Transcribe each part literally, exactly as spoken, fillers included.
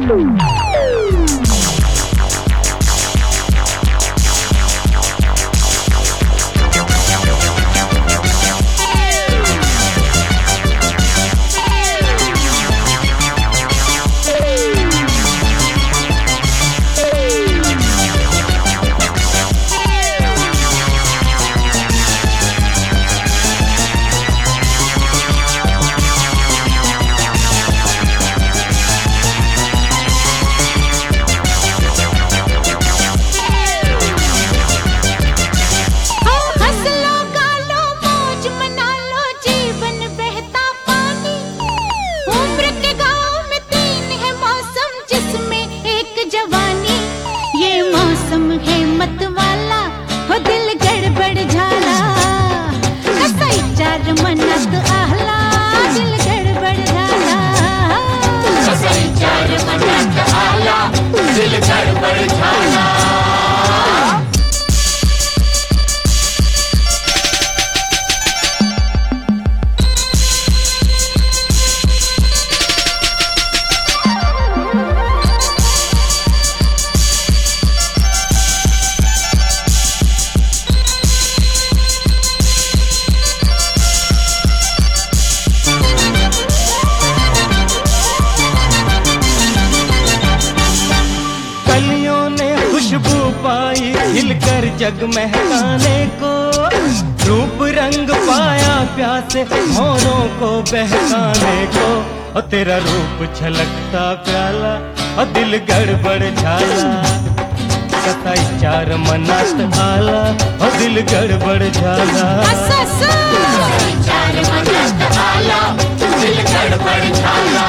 खिलकर जग महकाने को, रूप रंग पाया प्यासे मोरों को बहकाने को। और तेरा रूप छलकता प्याला और दिल गड़बड़ झाला, कसाई चार मनात आला और दिल गड़बड़ झाला। कसाई चार मनात आला दिल गड़बड़ झाला।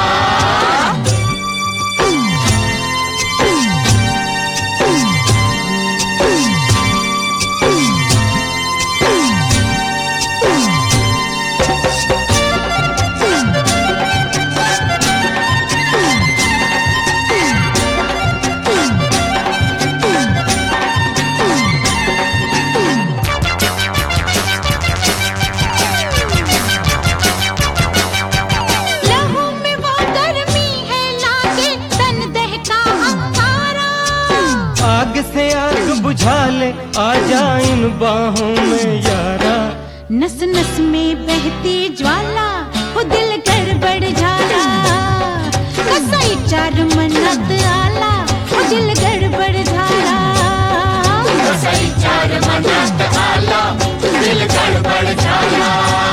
आग से आग बुझा ले आजा इन बाहों में यारा। नस नस में बहती ज्वाला वो दिल गड़बड़ झाला, कसाई चार मन्नत आला वो दिल गड़बड़ झाला। कसाई चार मन्नत आला दिल गड़बड़ झाला।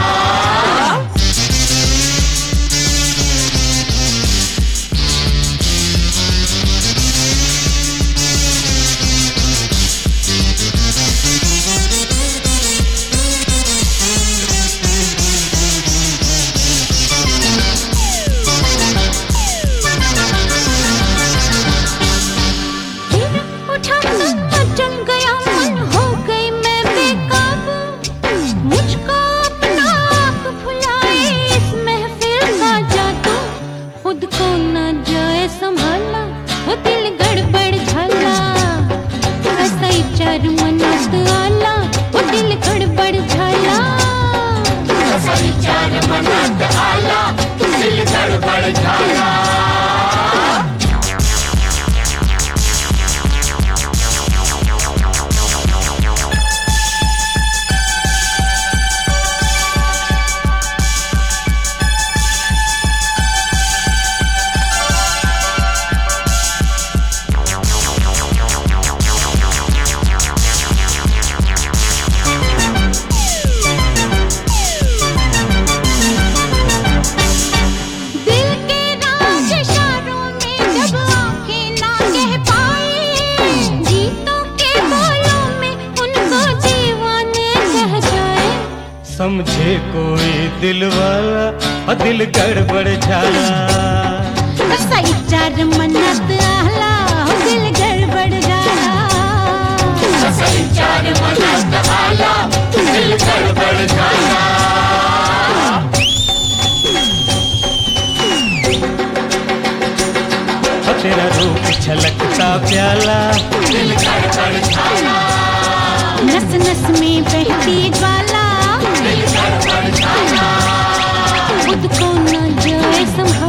समझे कोई दिल वाला और दिल गड़बड़ झाला, कसाई चार मन्नत आला और दिल गड़बड़ झाला। कसाई चार मन्नत आला दिल गड़बड़ झाला। और तेरा रूप छलकता प्याला दिल गड़बड़ झाला। नस नस में बहती ज्वाला दिल गड़बड़ झाला। खुद को न जाए संभाल।